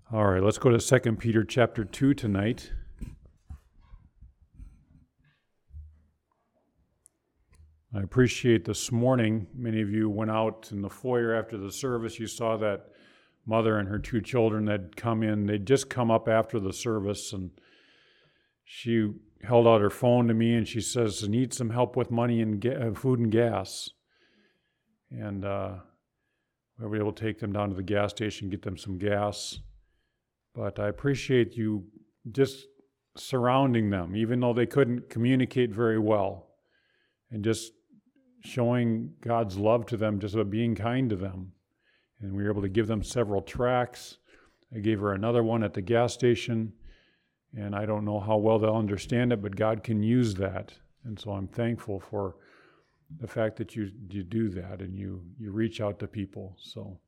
All right, let's go to 2 Peter chapter 2 tonight. I appreciate this morning, many of you went out in the foyer after the service. You saw that mother and her two children that had come in. They'd just come up after the service, and she held out her phone to me, and she says, I need some help with money and food and gas. And we were able to take them down to the gas station, get them some gas. But I appreciate you just surrounding them, even though they couldn't communicate very well, and just showing God's love to them, just by being kind to them. And we were able to give them several tracts. I gave her another one at the gas station, and I don't know how well they'll understand it, but God can use that. And so I'm thankful for the fact that you do that and you reach out to people. So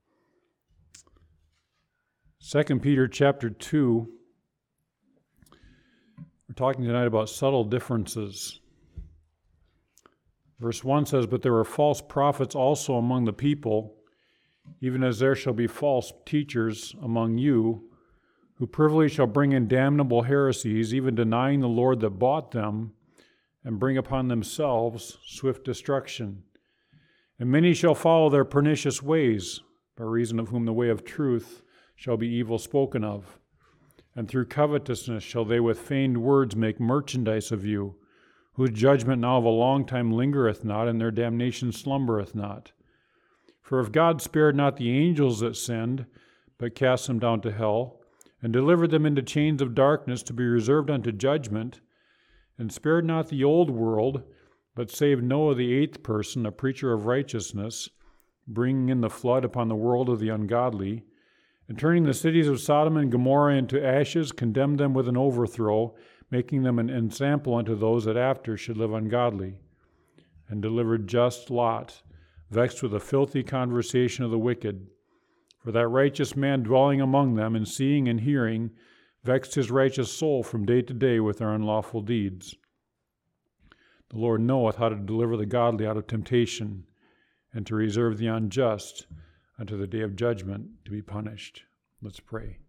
2 Peter chapter 2, we're talking tonight about subtle differences. Verse 1 says, But there are false prophets also among the people, even as there shall be false teachers among you, who privily shall bring in damnable heresies, even denying the Lord that bought them, and bring upon themselves swift destruction. And many shall follow their pernicious ways, by reason of whom the way of truth shall be evil spoken of. And through covetousness shall they with feigned words make merchandise of you, whose judgment now of a long time lingereth not, and their damnation slumbereth not. For if God spared not the angels that sinned, but cast them down to hell, and delivered them into chains of darkness to be reserved unto judgment, and spared not the old world, but saved Noah the eighth person, a preacher of righteousness, bringing in the flood upon the world of the ungodly, and turning the cities of Sodom and Gomorrah into ashes, condemned them with an overthrow, making them an ensample unto those that after should live ungodly, and delivered just Lot, vexed with the filthy conversation of the wicked. For that righteous man dwelling among them, and seeing and hearing, vexed his righteous soul from day to day with their unlawful deeds. The Lord knoweth how to deliver the godly out of temptation, and to reserve the unjust unto the day of judgment to be punished. Let's pray.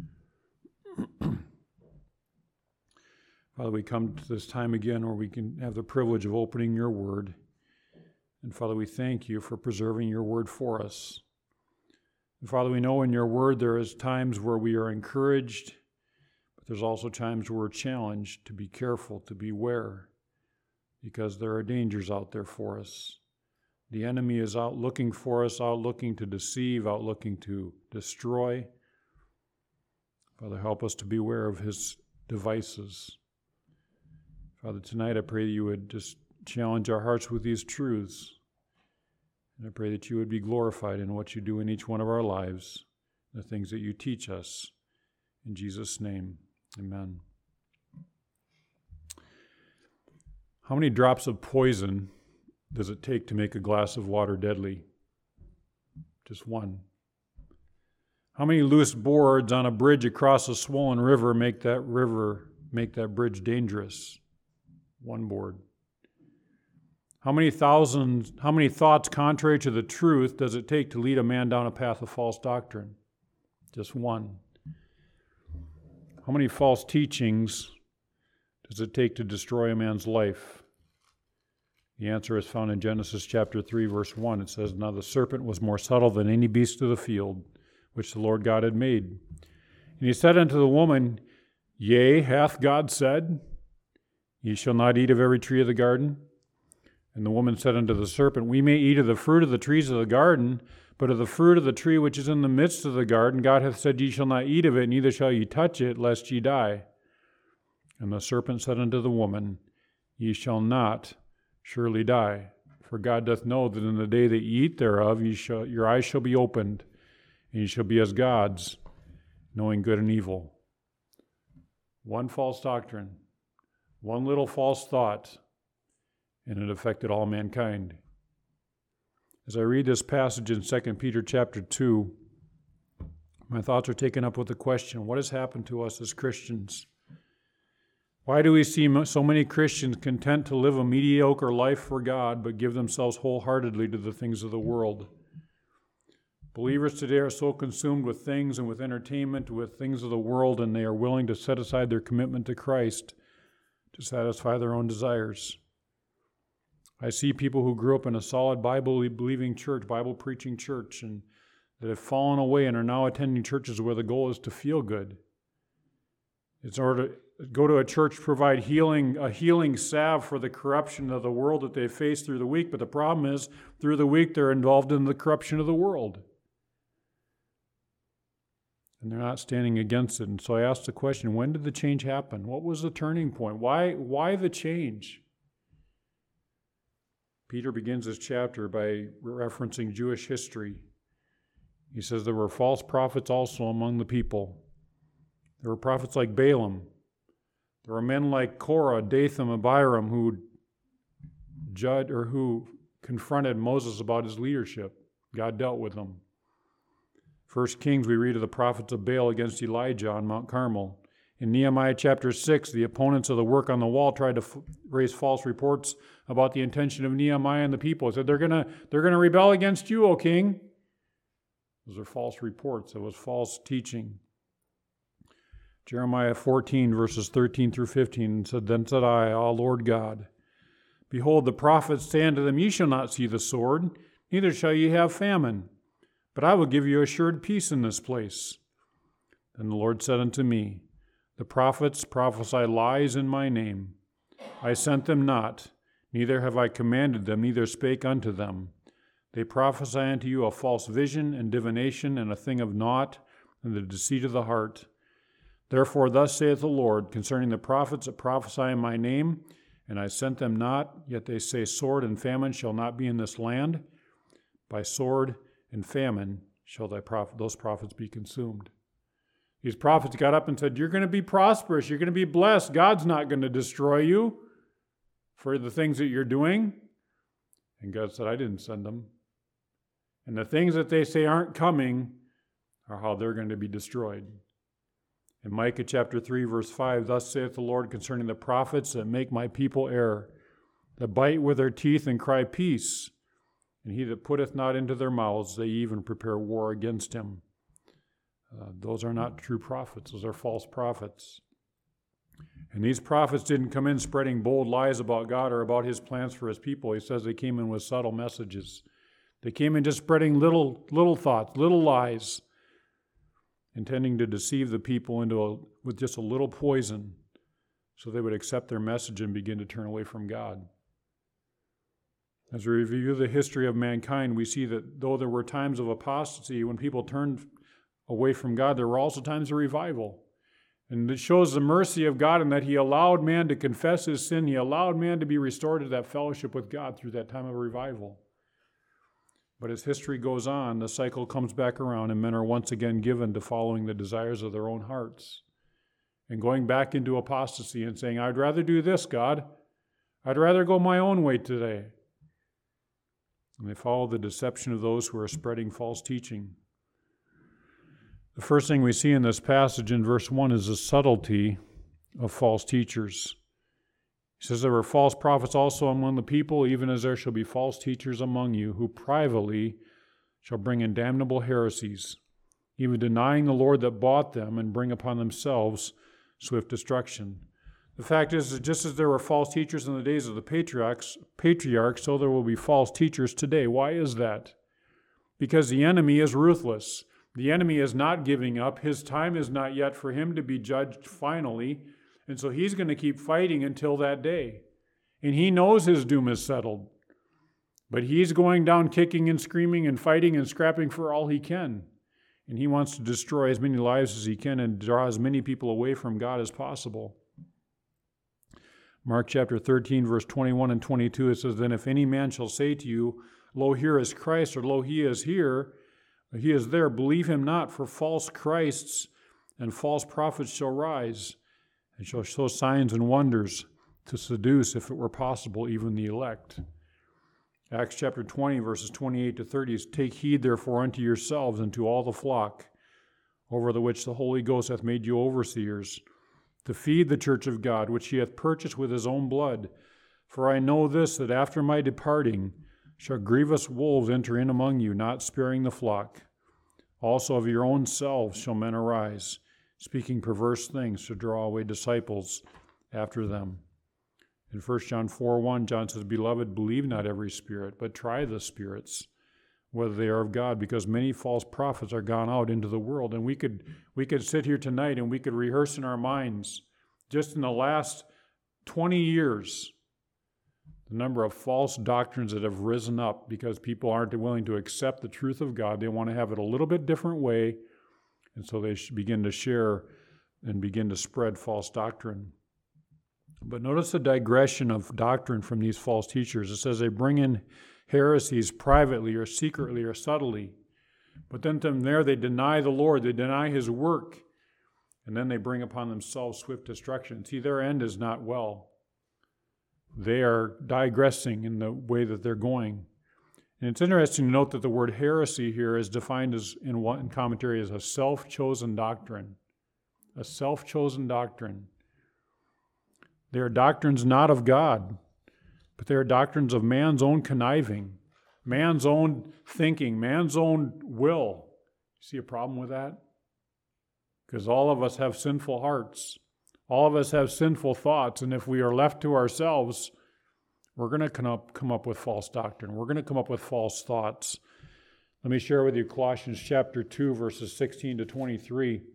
Father, we come to this time again where we can have the privilege of opening your word. And Father, we thank you for preserving your word for us. And Father, we know in your word there is times where we are encouraged, but there's also times where we're challenged to be careful, to beware, because there are dangers out there for us. The enemy is out looking for us, out looking to deceive, out looking to destroy. Father, help us to beware of his devices. Father, tonight I pray that you would just challenge our hearts with these truths. And I pray that you would be glorified in what you do in each one of our lives, the things that you teach us. In Jesus' name, amen. How many drops of poison does it take to make a glass of water deadly? Just one. How many loose boards on a bridge across a swollen river make that bridge dangerous? One board. How many thoughts contrary to the truth does it take to lead a man down a path of false doctrine? Just one. How many false teachings does it take to destroy a man's life? The answer is found in Genesis chapter 3, verse 1. It says, Now the serpent was more subtle than any beast of the field, which the Lord God had made. And he said unto the woman, Yea, hath God said, Ye shall not eat of every tree of the garden? And the woman said unto the serpent, We may eat of the fruit of the trees of the garden, but of the fruit of the tree which is in the midst of the garden, God hath said, Ye shall not eat of it, neither shall ye touch it, lest ye die. And the serpent said unto the woman, Ye shall not surely die. For God doth know that in the day that ye eat thereof, your eyes shall be opened, and ye shall be as gods, knowing good and evil. One false doctrine, one little false thought, and it affected all mankind. As I read this passage in 2 Peter chapter 2, my thoughts are taken up with the question, what has happened to us as Christians? Why do we see so many Christians content to live a mediocre life for God, but give themselves wholeheartedly to the things of the world? Believers today are so consumed with things and with entertainment, with things of the world, and they are willing to set aside their commitment to Christ to satisfy their own desires. I see people who grew up in a solid Bible-believing church, Bible-preaching church, and that have fallen away and are now attending churches where the goal is to feel good. It's in order to go to a church, provide a healing salve for the corruption of the world that they face through the week, but the problem is, through the week, they're involved in the corruption of the world. And they're not standing against it. And so I asked the question, when did the change happen? What was the turning point? Why the change? Peter begins his chapter by referencing Jewish history. He says there were false prophets also among the people. There were prophets like Balaam. There were men like Korah, Dathan, and Abiram who confronted Moses about his leadership. God dealt with them. 1 Kings, we read of the prophets of Baal against Elijah on Mount Carmel. In Nehemiah chapter 6, the opponents of the work on the wall tried to raise false reports about the intention of Nehemiah and the people. They said, they're going to rebel against you, O king. Those are false reports. It was false teaching. Jeremiah 14, verses 13 through 15 said, Then said I, O Lord God, behold, the prophets say unto them, Ye shall not see the sword, neither shall ye have famine. But I will give you assured peace in this place. Then the Lord said unto me, The prophets prophesy lies in my name. I sent them not, neither have I commanded them, neither spake unto them. They prophesy unto you a false vision and divination and a thing of naught and the deceit of the heart. Therefore thus saith the Lord concerning the prophets that prophesy in my name, and I sent them not, yet they say sword and famine shall not be in this land. By sword and famine shall those prophets be consumed. These prophets got up and said, You're going to be prosperous. You're going to be blessed. God's not going to destroy you for the things that you're doing. And God said, I didn't send them. And the things that they say aren't coming are how they're going to be destroyed. In Micah chapter 3, verse 5, Thus saith the Lord concerning the prophets that make my people err, that bite with their teeth and cry peace, and he that putteth not into their mouths, they even prepare war against him. Those are not true prophets. Those are false prophets. And these prophets didn't come in spreading bold lies about God or about his plans for his people. He says they came in with subtle messages. They came in just spreading little thoughts, little lies, intending to deceive the people with just a little poison so they would accept their message and begin to turn away from God. As we review the history of mankind, we see that though there were times of apostasy when people turned away from God, there were also times of revival. And it shows the mercy of God in that he allowed man to confess his sin. He allowed man to be restored to that fellowship with God through that time of revival. But as history goes on, the cycle comes back around and men are once again given to following the desires of their own hearts and going back into apostasy and saying, I'd rather do this, God. I'd rather go my own way today. And they follow the deception of those who are spreading false teaching. The first thing we see in this passage in verse 1 is the subtlety of false teachers. He says, There were false prophets also among the people, even as there shall be false teachers among you, who privately shall bring in damnable heresies, even denying the Lord that bought them, and bring upon themselves swift destruction. The fact is that just as there were false teachers in the days of the patriarchs, so there will be false teachers today. Why is that? Because the enemy is ruthless. The enemy is not giving up. His time is not yet for him to be judged finally. And so he's going to keep fighting until that day. And he knows his doom is settled. But he's going down kicking and screaming and fighting and scrapping for all he can. And he wants to destroy as many lives as he can and draw as many people away from God as possible. Mark chapter 13, verse 21 and 22, it says, Then if any man shall say to you, Lo, here is Christ, or Lo, he is here, or he is there, believe him not, for false Christs and false prophets shall rise, and shall show signs and wonders to seduce, if it were possible, even the elect. Acts chapter 20, verses 28 to 30 is, Take heed therefore unto yourselves and to all the flock, over the which the Holy Ghost hath made you overseers, to feed the church of God, which he hath purchased with his own blood. For I know this, that after my departing shall grievous wolves enter in among you, not sparing the flock. Also of your own selves shall men arise, speaking perverse things to draw away disciples after them. In 1 John 4:1, John says, Beloved, believe not every spirit, but try the spirits, whether they are of God, because many false prophets are gone out into the world. And we could sit here tonight and we could rehearse in our minds, just in the last 20 years, the number of false doctrines that have risen up because people aren't willing to accept the truth of God. They want to have it a little bit different way, and so they begin to share and begin to spread false doctrine. But notice the digression of doctrine from these false teachers. It says they bring in heresies privately or secretly or subtly. But then from there they deny the Lord, they deny His work, and then they bring upon themselves swift destruction. See, their end is not well. They are digressing in the way that they're going. And it's interesting to note that the word heresy here is defined as in one commentary as a self-chosen doctrine. A self-chosen doctrine. They are doctrines not of God, but they are doctrines of man's own conniving, man's own thinking, man's own will. See a problem with that? Because all of us have sinful hearts. All of us have sinful thoughts, and if we are left to ourselves, we're going to come up with false doctrine. We're going to come up with false thoughts. Let me share with you Colossians chapter 2, verses 16 to 23.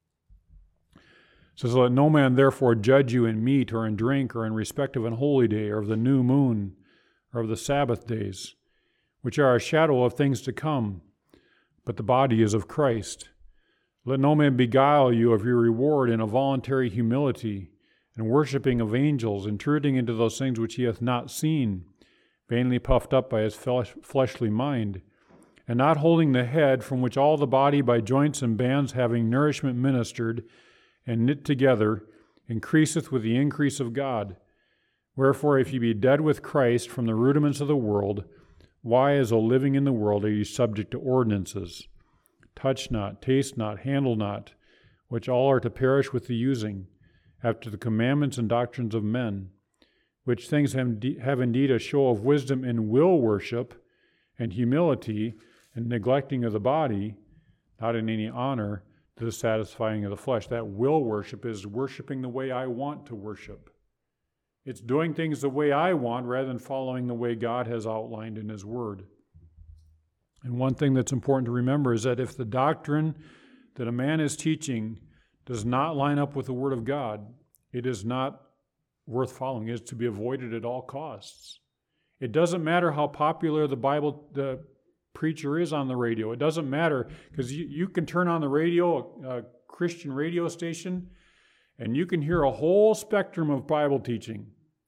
It says, Let no man therefore judge you in meat or in drink or in respect of an holy day or of the new moon or of the Sabbath days, which are a shadow of things to come, but the body is of Christ. Let no man beguile you of your reward in a voluntary humility and worshiping of angels, intruding into those things which he hath not seen, vainly puffed up by his fleshly mind, and not holding the head, from which all the body by joints and bands having nourishment ministered, and knit together, increaseth with the increase of God. Wherefore, if ye be dead with Christ from the rudiments of the world, why, as though living in the world, are ye subject to ordinances? Touch not, taste not, handle not, which all are to perish with the using, after the commandments and doctrines of men, which things have indeed a show of wisdom in will worship, and humility, and neglecting of the body, not in any honor, to the satisfying of the flesh. That will worship is worshiping the way I want to worship. It's doing things the way I want rather than following the way God has outlined in His Word. And one thing that's important to remember is that if the doctrine that a man is teaching does not line up with the Word of God, it is not worth following. It is to be avoided at all costs. It doesn't matter how popular the preacher is on the radio. It doesn't matter, because you can turn on the radio, a Christian radio station, and you can hear a whole spectrum of Bible teaching.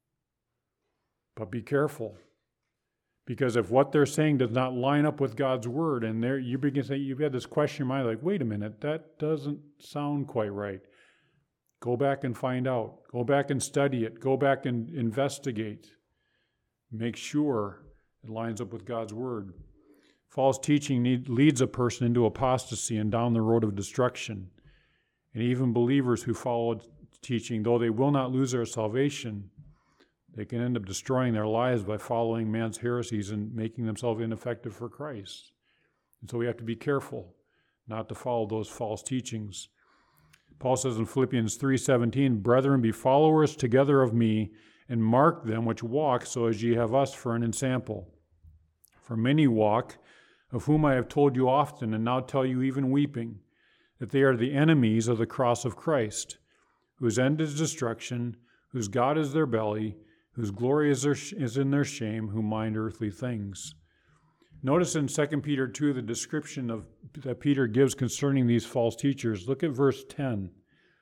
But be careful, because if what they're saying does not line up with God's Word, and you begin to say, you've had this question in your mind, like, wait a minute, that doesn't sound quite right. Go back and find out. Go back and study it. Go back and investigate. Make sure it lines up with God's Word. False teaching leads a person into apostasy and down the road of destruction. And even believers who follow teaching, though they will not lose their salvation, they can end up destroying their lives by following man's heresies and making themselves ineffective for Christ. And so we have to be careful not to follow those false teachings. Paul says in Philippians 3:17, Brethren, be followers together of me, and mark them which walk so as ye have us for an ensample. For many walk, of whom I have told you often, and now tell you even weeping, that they are the enemies of the cross of Christ, whose end is destruction, whose God is their belly, whose glory is in their shame, who mind earthly things. Notice in 2 Peter 2 the description that Peter gives concerning these false teachers. Look at verse 10.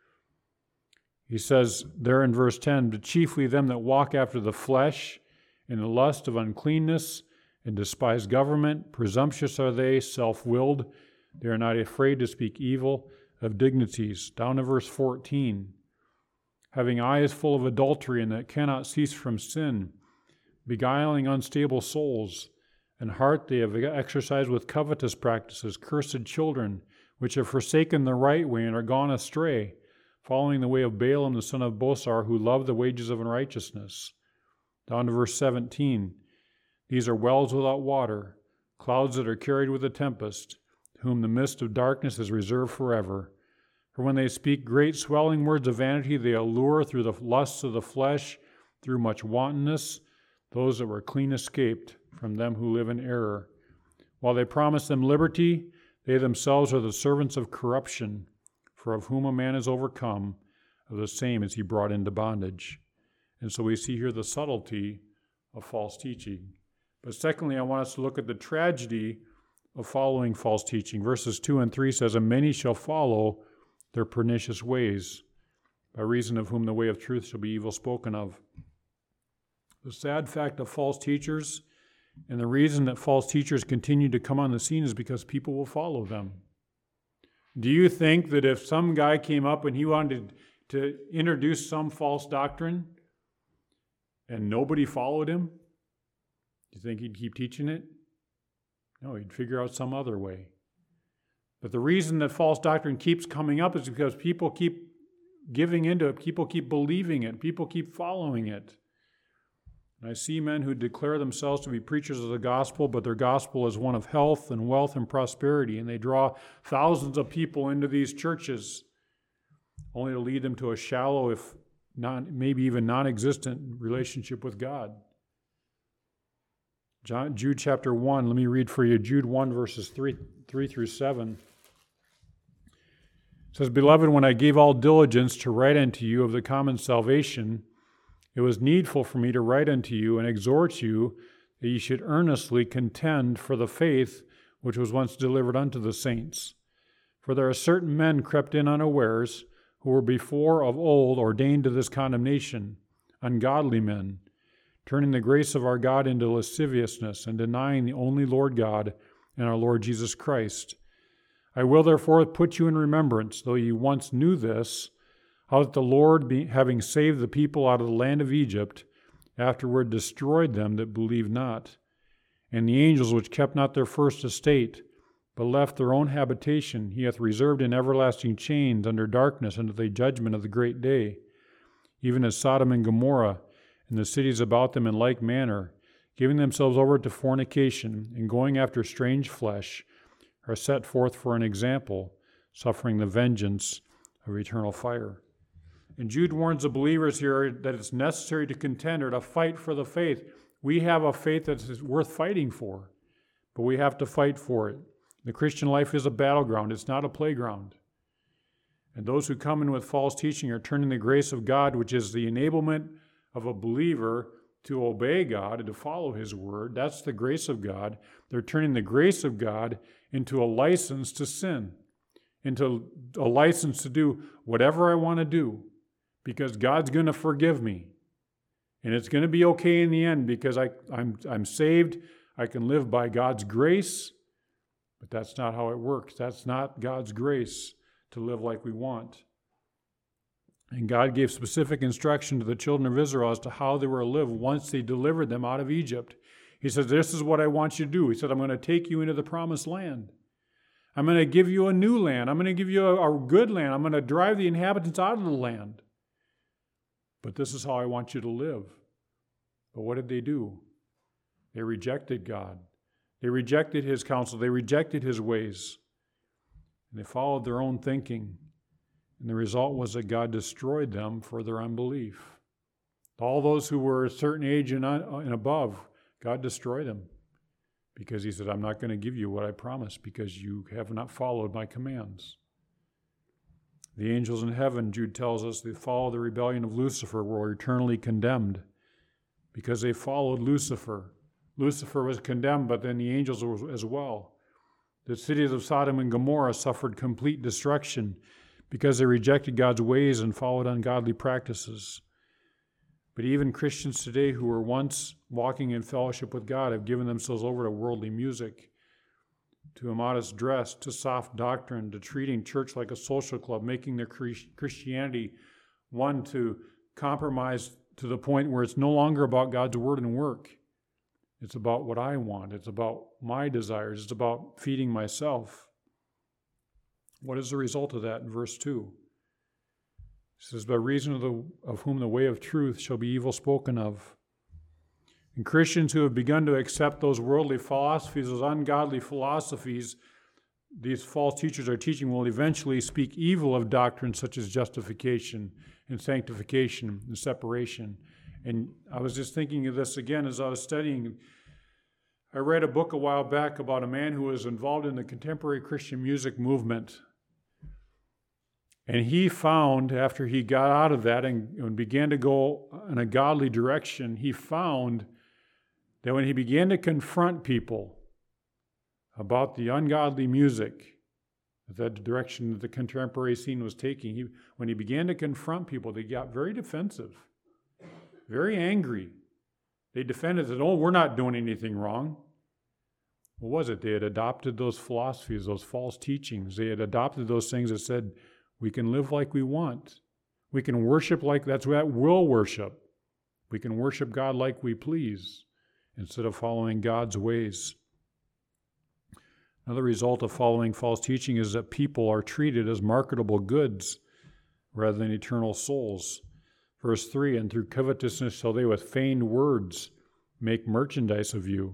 He says there in verse 10, But chiefly them that walk after the flesh, in the lust of uncleanness, and despise government, presumptuous are they, self-willed. They are not afraid to speak evil of dignities. Down to verse 14. Having eyes full of adultery, and that cannot cease from sin, beguiling unstable souls, and heart they have exercised with covetous practices, cursed children, which have forsaken the right way and are gone astray, following the way of Balaam the son of Bosor, who loved the wages of unrighteousness. Down to verse 17. These are wells without water, clouds that are carried with a tempest, whom the mist of darkness is reserved forever. For when they speak great swelling words of vanity, they allure through the lusts of the flesh, through much wantonness, those that were clean escaped from them who live in error. While they promise them liberty, they themselves are the servants of corruption. For of whom a man is overcome, of the same is he brought into bondage. And so we see here the subtlety of false teaching. But secondly, I want us to look at the tragedy of following false teaching. Verses 2 and 3 says, "And many shall follow their pernicious ways, by reason of whom the way of truth shall be evil spoken of." The sad fact of false teachers, and the reason that false teachers continue to come on the scene, is because people will follow them. Do you think that if some guy came up and he wanted to introduce some false doctrine and nobody followed him, do you think he'd keep teaching it? No, he'd figure out some other way. But the reason that false doctrine keeps coming up is because people keep giving into it, people keep believing it, people keep following it. And I see men who declare themselves to be preachers of the gospel, but their gospel is one of health and wealth and prosperity, and they draw thousands of people into these churches, only to lead them to a shallow, if not maybe even non-existent, relationship with God. Jude chapter 1, let me read for you Jude 1, verses 3 through 7. It says, "Beloved, when I gave all diligence to write unto you of the common salvation, it was needful for me to write unto you and exhort you that ye should earnestly contend for the faith which was once delivered unto the saints. For there are certain men crept in unawares, who were before of old ordained to this condemnation, ungodly men, turning the grace of our God into lasciviousness, and denying the only Lord God and our Lord Jesus Christ. I will therefore put you in remembrance, though ye once knew this, how that the Lord, having saved the people out of the land of Egypt, afterward destroyed them that believed not. And the angels which kept not their first estate, but left their own habitation, he hath reserved in everlasting chains under darkness unto the judgment of the great day, even as Sodom and Gomorrah, and the cities about them in like manner, giving themselves over to fornication, and going after strange flesh, are set forth for an example, suffering the vengeance of eternal fire." And Jude warns the believers here that it's necessary to contend or to fight for the faith. We have a faith that's worth fighting for, but we have to fight for it. The Christian life is a battleground. It's not a playground. And those who come in with false teaching are turning the grace of God, which is the enablement of a believer to obey God and to follow His word. That's the grace of God. They're turning the grace of God into a license to sin, into a license to do whatever I want to do, because God's going to forgive me. And it's going to be okay in the end because I'm saved. I can live by God's grace, but that's not how it works. That's not God's grace to live like we want. And God gave specific instruction to the children of Israel as to how they were to live once they delivered them out of Egypt. He says, this is what I want you to do. He said, I'm going to take you into the promised land. I'm going to give you a new land. I'm going to give you a good land. I'm going to drive the inhabitants out of the land. But this is how I want you to live. But what did they do? They rejected God. They rejected His counsel. They rejected His ways. And they followed their own thinking. And the result was that God destroyed them for their unbelief. All those who were a certain age and above, God destroyed them because He said, I'm not going to give you what I promised because you have not followed my commands. The angels in heaven, Jude tells us, they followed the rebellion of Lucifer, were eternally condemned because they followed Lucifer. Lucifer was condemned, but then the angels were as well. The cities of Sodom and Gomorrah suffered complete destruction because they rejected God's ways and followed ungodly practices. But even Christians today who were once walking in fellowship with God have given themselves over to worldly music, to immodest dress, to soft doctrine, to treating church like a social club, making their Christianity one to compromise to the point where it's no longer about God's word and work. It's about what I want. It's about my desires. It's about feeding myself. What is the result of that in verse 2? It says, by reason of whom the way of truth shall be evil spoken of. And Christians who have begun to accept those worldly philosophies, those ungodly philosophies, these false teachers are teaching will eventually speak evil of doctrines such as justification and sanctification and separation. And I was just thinking of this again as I was studying. I read a book a while back about a man who was involved in the contemporary Christian music movement. And he found, after he got out of that and began to go in a godly direction, he found that when he began to confront people about the ungodly music, that direction that the contemporary scene was taking, when he began to confront people, they got very defensive, very angry. They defended that, oh, we're not doing anything wrong. What was it? They had adopted those philosophies, those false teachings. They had adopted those things that said, we can live like we want. We can worship like that's what we'll worship. We can worship God like we please instead of following God's ways. Another result of following false teaching is that people are treated as marketable goods rather than eternal souls. Verse 3, and through covetousness shall they with feigned words make merchandise of you.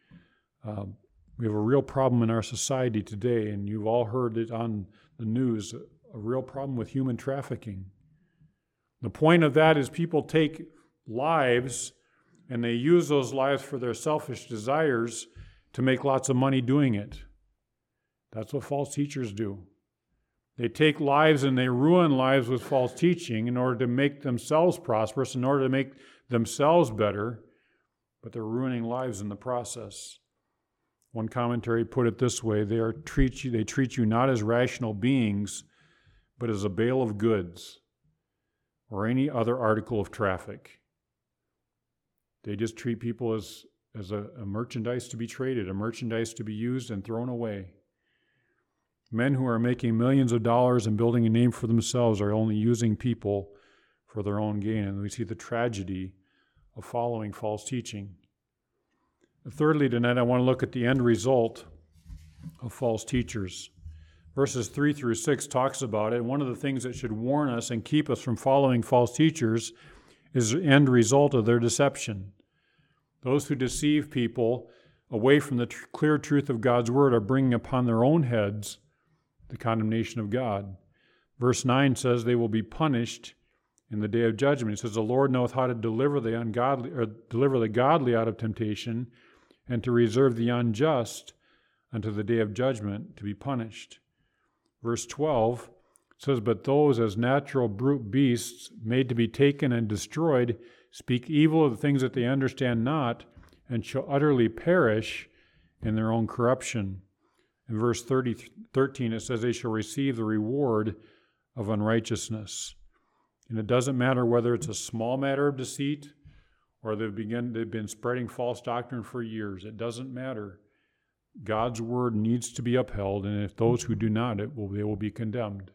We have a real problem in our society today, and you've all heard it on the news, a real problem with human trafficking. The point of that is people take lives and they use those lives for their selfish desires to make lots of money doing it. That's what false teachers do. They take lives and they ruin lives with false teaching in order to make themselves prosperous, in order to make themselves better, but they're ruining lives in the process. One commentary put it this way, they treat you not as rational beings, but as a bale of goods or any other article of traffic. They just treat people as a merchandise to be traded, a merchandise to be used and thrown away. Men who are making millions of dollars and building a name for themselves are only using people for their own gain. And we see the tragedy of following false teaching. Thirdly, tonight I want to look at the end result of false teachers. Verses 3 through 6 talks about it. One of the things that should warn us and keep us from following false teachers is the end result of their deception. Those who deceive people away from the clear truth of God's word are bringing upon their own heads the condemnation of God. Verse 9 says they will be punished in the day of judgment. It says the Lord knoweth how to deliver the ungodly, or deliver the godly out of temptation, and to reserve the unjust unto the day of judgment to be punished. Verse 12 says, but those as natural brute beasts made to be taken and destroyed speak evil of the things that they understand not, and shall utterly perish in their own corruption. In verse 13, it says they shall receive the reward of unrighteousness. And it doesn't matter whether it's a small matter of deceit or they've been spreading false doctrine for years. It doesn't matter. God's word needs to be upheld, and if those who do not, they will be condemned.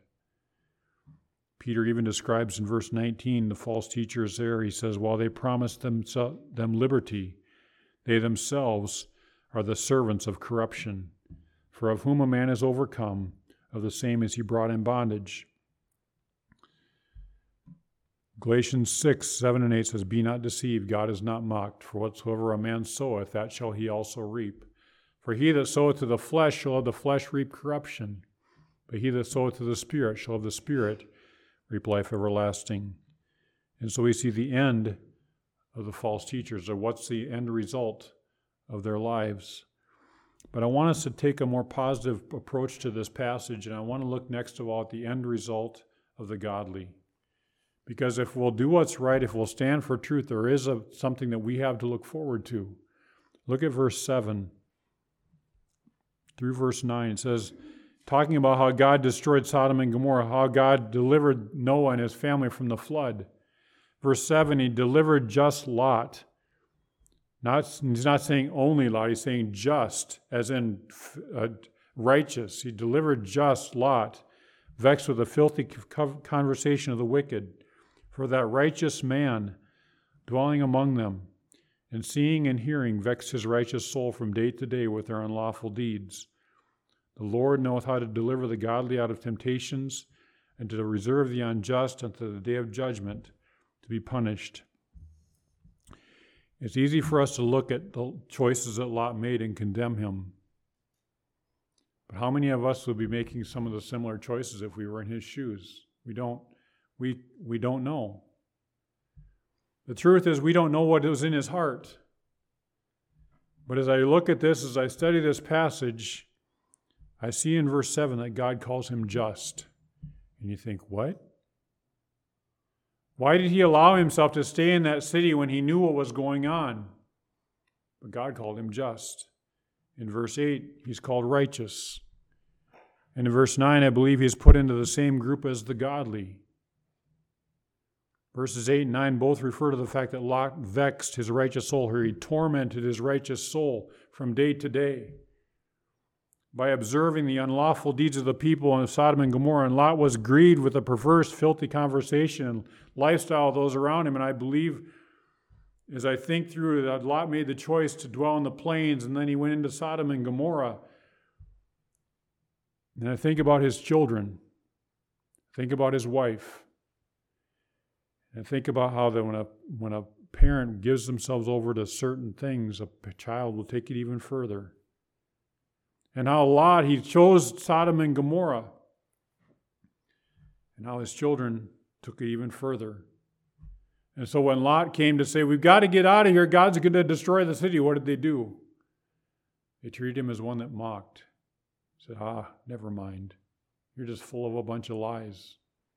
Peter even describes in verse 19 the false teachers there. He says, while they promise them liberty, they themselves are the servants of corruption. For of whom a man is overcome, of the same is he brought in bondage. Galatians 6, 7 and 8 says, be not deceived, God is not mocked. For whatsoever a man soweth, that shall he also reap. For he that soweth to the flesh shall of the flesh reap corruption. But he that soweth to the Spirit shall of the Spirit reap life everlasting. And so we see the end of the false teachers, or what's the end result of their lives. But I want us to take a more positive approach to this passage, and I want to look next of all at the end result of the godly. Because if we'll do what's right, if we'll stand for truth, there is something that we have to look forward to. Look at verse 7 through verse 9. It says, talking about how God destroyed Sodom and Gomorrah, how God delivered Noah and his family from the flood. Verse 7, he delivered just Lot. He's not saying only Lot, he's saying just, as in righteous. He delivered just Lot, vexed with the filthy conversation of the wicked. For that righteous man, dwelling among them, and seeing and hearing, vexed his righteous soul from day to day with their unlawful deeds. The Lord knoweth how to deliver the godly out of temptations, and to reserve the unjust unto the day of judgment, to be punished. It's easy for us to look at the choices that Lot made and condemn him. But how many of us would be making some of the similar choices if we were in his shoes? We don't know. The truth is, we don't know what was in his heart. But as I look at this, as I study this passage, I see in verse 7 that God calls him just. And you think, what? Why did he allow himself to stay in that city when he knew what was going on? But God called him just. In verse 8, he's called righteous. And in verse 9, I believe he's put into the same group as the godly. Verses 8 and 9 both refer to the fact that Lot vexed his righteous soul, or he tormented his righteous soul from day to day by observing the unlawful deeds of the people of Sodom and Gomorrah. And Lot was grieved with the perverse, filthy conversation and lifestyle of those around him. And I believe, as I think through it, that Lot made the choice to dwell in the plains, and then he went into Sodom and Gomorrah. And I think about his children, think about his wife, and think about how that when a parent gives themselves over to certain things, a child will take it even further. And how Lot, he chose Sodom and Gomorrah, and how his children took it even further. And so when Lot came to say, we've got to get out of here, God's going to destroy the city, what did they do? They treated him as one that mocked. Said, never mind. You're just full of a bunch of lies.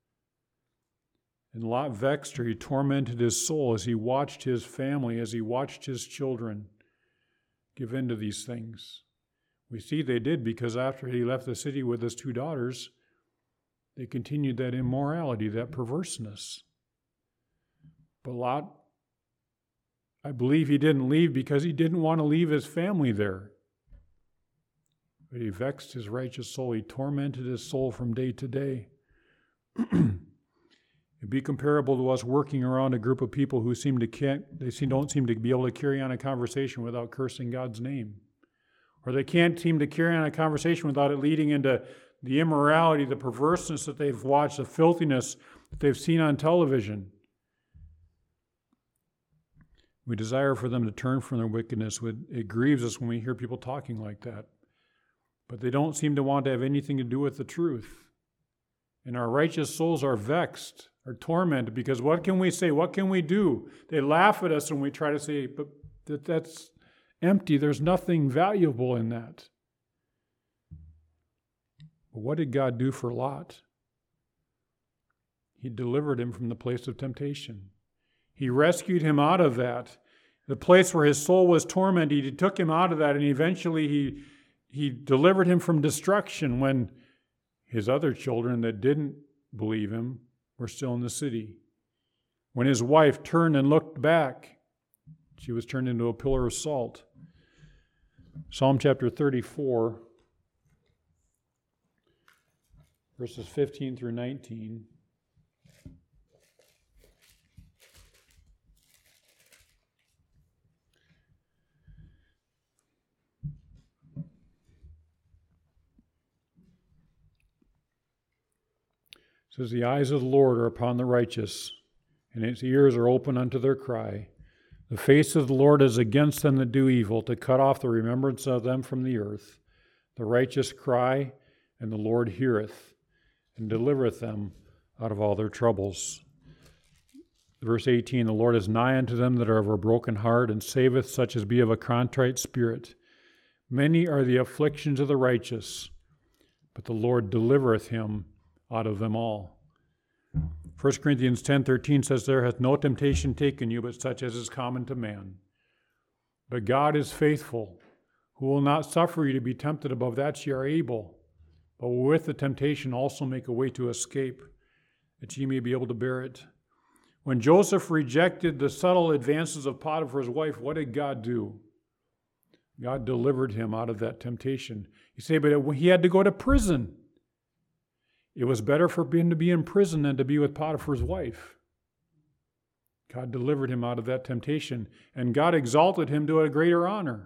And Lot vexed her. He tormented his soul as he watched his family, as he watched his children give in to these things. We see they did, because after he left the city with his 2 daughters, they continued that immorality, that perverseness. But Lot, I believe he didn't leave because he didn't want to leave his family there. But he vexed his righteous soul. He tormented his soul from day to day. It'd be comparable to us working around a group of people who don't seem to be able to carry on a conversation without cursing God's name. Or they can't seem to carry on a conversation without it leading into the immorality, the perverseness that they've watched, the filthiness that they've seen on television. We desire for them to turn from their wickedness. It grieves us when we hear people talking like that. But they don't seem to want to have anything to do with the truth. And our righteous souls are vexed, are tormented, because what can we say? What can we do? They laugh at us when we try to say, but that's empty. There's nothing valuable in that. But what did God do for Lot? He delivered him from the place of temptation. He rescued him out of that. The place where his soul was tormented, he took him out of that, and eventually he delivered him from destruction when his other children that didn't believe him were still in the city. When his wife turned and looked back, she was turned into a pillar of salt. Psalm chapter 34, verses 15 through 19. It says, the eyes of the Lord are upon the righteous, and his ears are open unto their cry. The face of the Lord is against them that do evil, to cut off the remembrance of them from the earth. The righteous cry, and the Lord heareth, and delivereth them out of all their troubles. Verse 18, the Lord is nigh unto them that are of a broken heart, and saveth such as be of a contrite spirit. Many are the afflictions of the righteous, but the Lord delivereth him out of them all. 1 Corinthians 10:13 says, there hath no temptation taken you, but such as is common to man. But God is faithful, who will not suffer you to be tempted above that ye are able, but will with the temptation also make a way to escape, that ye may be able to bear it. When Joseph rejected the subtle advances of Potiphar's wife, what did God do? God delivered him out of that temptation. You say, but he had to go to prison. It was better for him to be in prison than to be with Potiphar's wife. God delivered him out of that temptation, and God exalted him to a greater honor.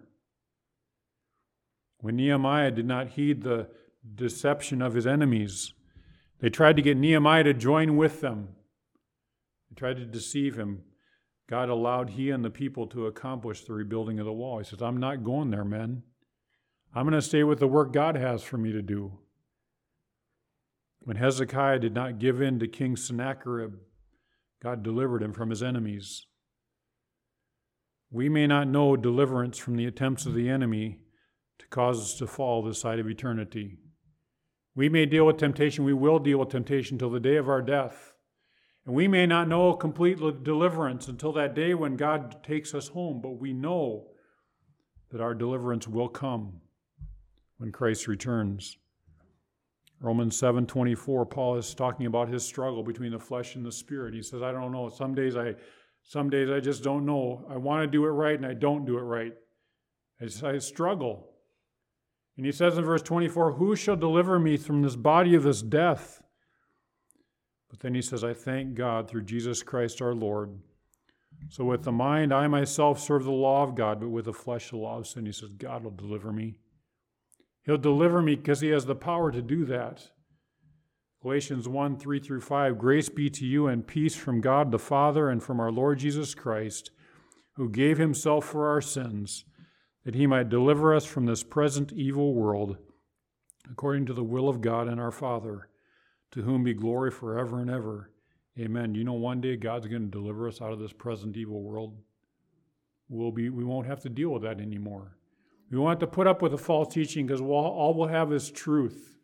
When Nehemiah did not heed the deception of his enemies, they tried to get Nehemiah to join with them. They tried to deceive him. God allowed he and the people to accomplish the rebuilding of the wall. He says, I'm not going there, men. I'm going to stay with the work God has for me to do. When Hezekiah did not give in to King Sennacherib, God delivered him from his enemies. We may not know deliverance from the attempts of the enemy to cause us to fall this side of eternity. We may deal with temptation. We will deal with temptation till the day of our death. And we may not know complete deliverance until that day when God takes us home, but we know that our deliverance will come when Christ returns. Romans 7:24, Paul is talking about his struggle between the flesh and the spirit. He says, I don't know. Some days I just don't know. I want to do it right and I don't do it right. I struggle. And he says in verse 24, who shall deliver me from this body of this death? But then he says, I thank God through Jesus Christ our Lord. So with the mind, I myself serve the law of God, but with the flesh, the law of sin. He says, God will deliver me. He'll deliver me because he has the power to do that. Galatians 1:3-5, grace be to you and peace from God the Father and from our Lord Jesus Christ, who gave himself for our sins, that he might deliver us from this present evil world, according to the will of God and our Father, to whom be glory forever and ever. Amen. You know, one day God's going to deliver us out of this present evil world. We won't have to deal with that anymore. We won't have to put up with the false teaching because all we'll have is truth.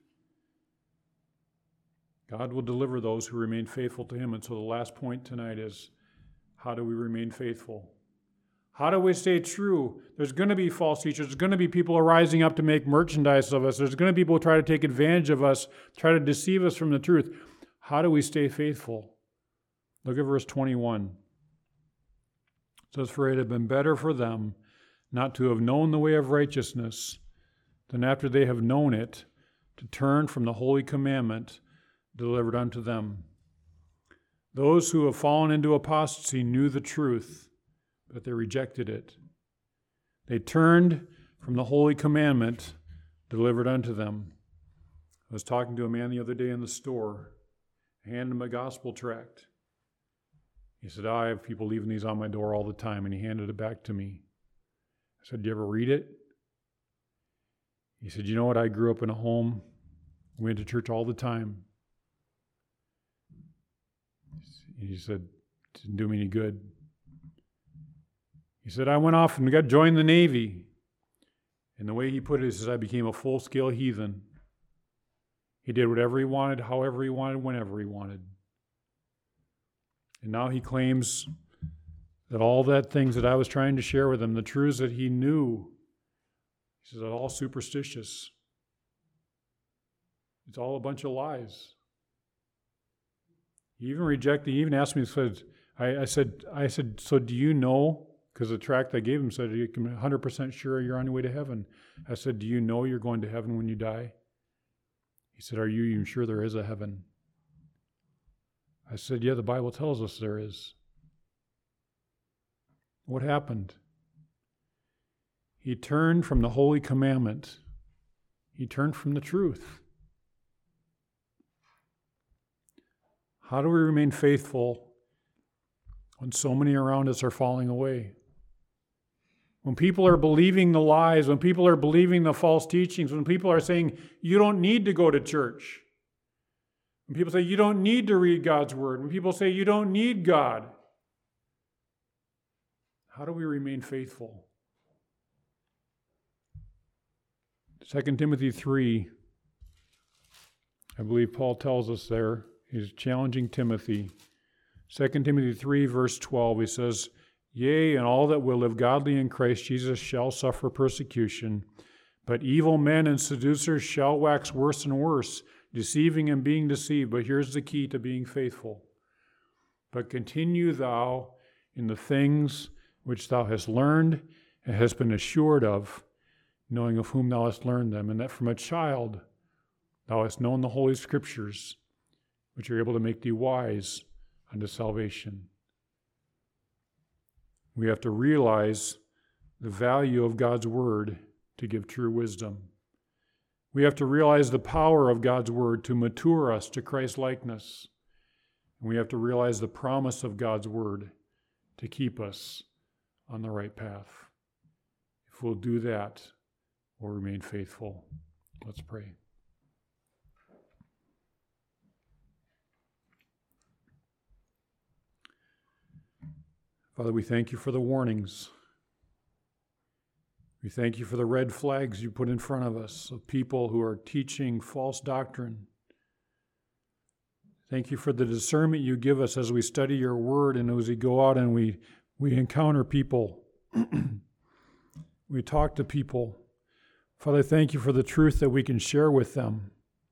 God will deliver those who remain faithful to him. And so the last point tonight is, how do we remain faithful? How do we stay true? There's going to be false teachers. There's going to be people rising up to make merchandise of us. There's going to be people who try to take advantage of us, try to deceive us from the truth. How do we stay faithful? Look at verse 21. It says, for it had been better for them not to have known the way of righteousness than after they have known it, to turn from the holy commandment delivered unto them. Those who have fallen into apostasy knew the truth, but they rejected it. They turned from the holy commandment delivered unto them. I was talking to a man the other day in the store. I handed him a gospel tract. He said, I have people leaving these on my door all the time, and he handed it back to me. I said, do you ever read it? He said, you know what? I grew up in a home. We went to church all the time. He said, it didn't do me any good. He said, I went off and joined the Navy. And the way he put it, he says, I became a full-scale heathen. He did whatever he wanted, however he wanted, whenever he wanted. And now he claims that all that things that I was trying to share with him, the truths that he knew, he says, are all superstitious. It's all a bunch of lies. He even asked me, I said, so do you know, because the tract I gave him said, you can be 100% sure you're on your way to heaven. I said, do you know you're going to heaven when you die? He said, are you even sure there is a heaven? I said, yeah, the Bible tells us there is. What happened? He turned from the holy commandment. He turned from the truth. How do we remain faithful when so many around us are falling away? When people are believing the lies, when people are believing the false teachings, when people are saying, you don't need to go to church. When people say, you don't need to read God's word. When people say, you don't need God. How do we remain faithful? 2 Timothy 3, I believe Paul tells us there, he's challenging Timothy. 2 Timothy 3, verse 12, he says, yea, and all that will live godly in Christ Jesus shall suffer persecution, but evil men and seducers shall wax worse and worse, deceiving and being deceived. But here's the key to being faithful. But continue thou in the things which thou hast learned and hast been assured of, knowing of whom thou hast learned them, and that from a child thou hast known the Holy Scriptures, which are able to make thee wise unto salvation. We have to realize the value of God's word to give true wisdom. We have to realize the power of God's word to mature us to Christ-likeness. And we have to realize the promise of God's word to keep us on the right path. If we'll do that, will remain faithful. Let's pray. Father, we thank you for the warnings. We thank you for the red flags you put in front of us of people who are teaching false doctrine. Thank you for the discernment you give us as we study your word and as we go out and we encounter people. We talk to people. Father, thank you for the truth that we can share with them.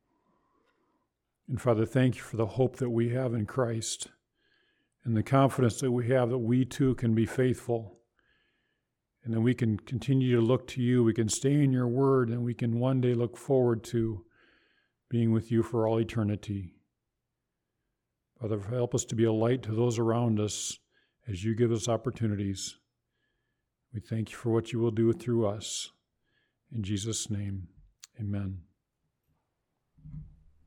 And Father, thank you for the hope that we have in Christ and the confidence that we have that we too can be faithful and that we can continue to look to you. We can stay in your word and we can one day look forward to being with you for all eternity. Father, help us to be a light to those around us as you give us opportunities. We thank you for what you will do through us. In Jesus' name, amen.